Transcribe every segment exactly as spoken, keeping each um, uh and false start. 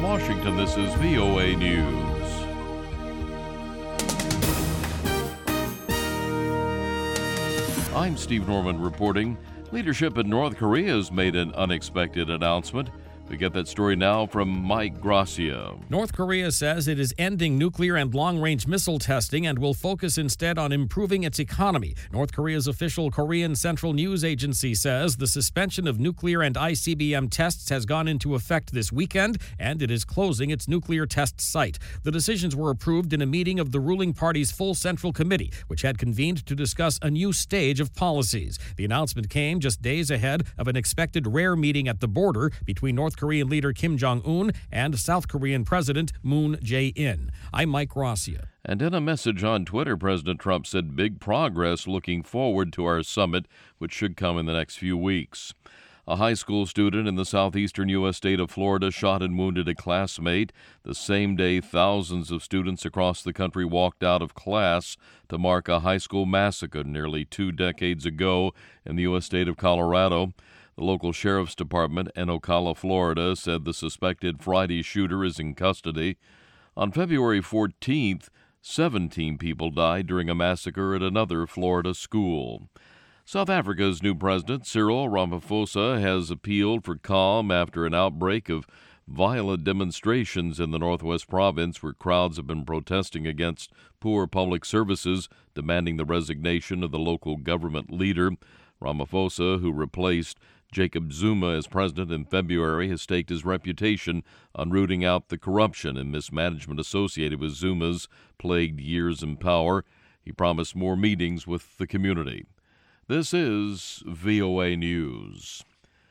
Washington, this is V O A News. I'm Steve Norman reporting. Leadership in North Korea has made an unexpected announcement. We get that story now from Mike Gracia. North Korea says it is ending nuclear and long-range missile testing and will focus instead on improving its economy. North Korea's official Korean Central News Agency says the suspension of nuclear and I C B M tests has gone into effect this weekend, and it is closing its nuclear test site. The decisions were approved in a meeting of the ruling party's full Central Committee, which had convened to discuss a new stage of policies. The announcement came just days ahead of an expected rare meeting at the border between North Korean leader Kim Jong-un and South Korean President Moon Jae-in. I'm Mike Gracia. And in a message on Twitter, President Trump said big progress looking forward to our summit, which should come in the next few weeks. A high school student in the southeastern U S state of Florida shot and wounded a classmate. The same day, thousands of students across the country walked out of class to mark a high school massacre nearly two decades ago in the U S state of Colorado. The local sheriff's department in Ocala, Florida, said the suspected Friday shooter is in custody. On February fourteenth, seventeen people died during a massacre at another Florida school. South Africa's new president, Cyril Ramaphosa, has appealed for calm after an outbreak of violent demonstrations in the Northwest Province, where crowds have been protesting against poor public services, demanding the resignation of the local government leader. Ramaphosa, who replaced Jacob Zuma as president in February, has staked his reputation on rooting out the corruption and mismanagement associated with Zuma's plagued years in power. He promised more meetings with the community. This is V O A News.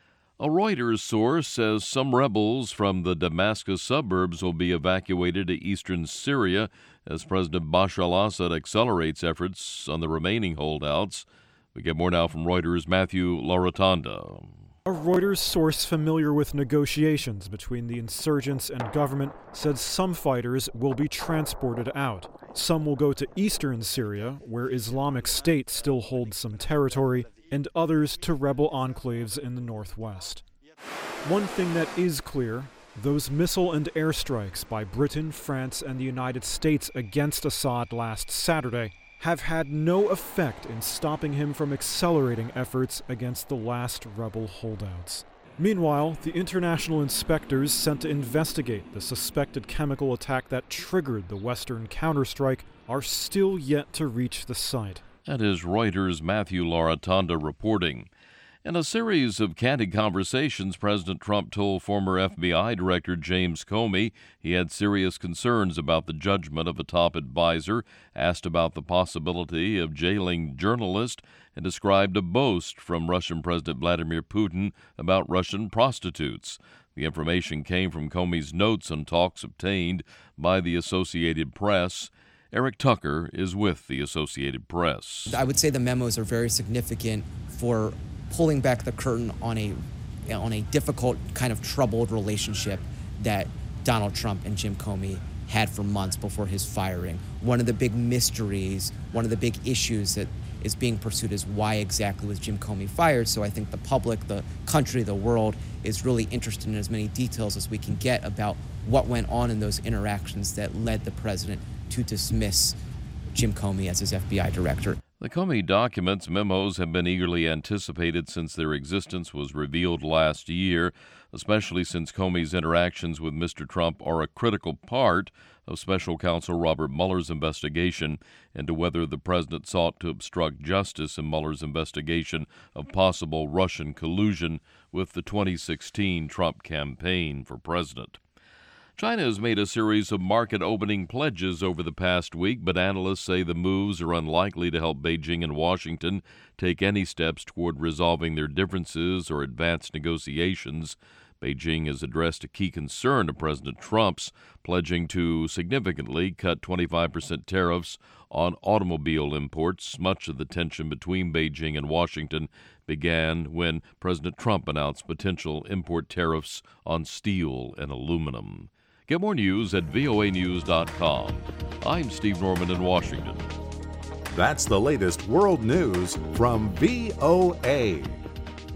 A Reuters source says some rebels from the Damascus suburbs will be evacuated to eastern Syria as President Bashar al-Assad accelerates efforts on the remaining holdouts. We get more now from Reuters' Matthew Larotonda. A Reuters source familiar with negotiations between the insurgents and government said some fighters will be transported out. Some will go to eastern Syria, where Islamic State still holds some territory, and others to rebel enclaves in the northwest. One thing that is clear, those missile and airstrikes by Britain, France, and the United States against Assad last Saturday have had no effect in stopping him from accelerating efforts against the last rebel holdouts. Meanwhile, the international inspectors sent to investigate the suspected chemical attack that triggered the Western counterstrike are still yet to reach the site. That is Reuters' Matthew Larotonda reporting. In a series of candid conversations, President Trump told former F B I Director James Comey he had serious concerns about the judgment of a top advisor, asked about the possibility of jailing journalists, and described a boast from Russian President Vladimir Putin about Russian prostitutes. The information came from Comey's notes on talks obtained by the Associated Press. Eric Tucker is with the Associated Press. I would say the memos are very significant for pulling back the curtain on a on a difficult, kind of troubled relationship that Donald Trump and Jim Comey had for months before his firing. One of the big mysteries, one of the big issues that is being pursued is why exactly was Jim Comey fired. So I think the public, the country, the world is really interested in as many details as we can get about what went on in those interactions that led the president to dismiss Jim Comey as his F B I director. The Comey documents memos have been eagerly anticipated since their existence was revealed last year, especially since Comey's interactions with Mister Trump are a critical part of Special Counsel Robert Mueller's investigation into whether the president sought to obstruct justice in Mueller's investigation of possible Russian collusion with the twenty sixteen Trump campaign for president. China has made a series of market-opening pledges over the past week, but analysts say the moves are unlikely to help Beijing and Washington take any steps toward resolving their differences or advance negotiations. Beijing has addressed a key concern of President Trump's, pledging to significantly cut twenty-five percent tariffs on automobile imports. Much of the tension between Beijing and Washington began when President Trump announced potential import tariffs on steel and aluminum. Get more news at V O A news dot com. I'm Steve Norman in Washington. That's the latest world news from V O A.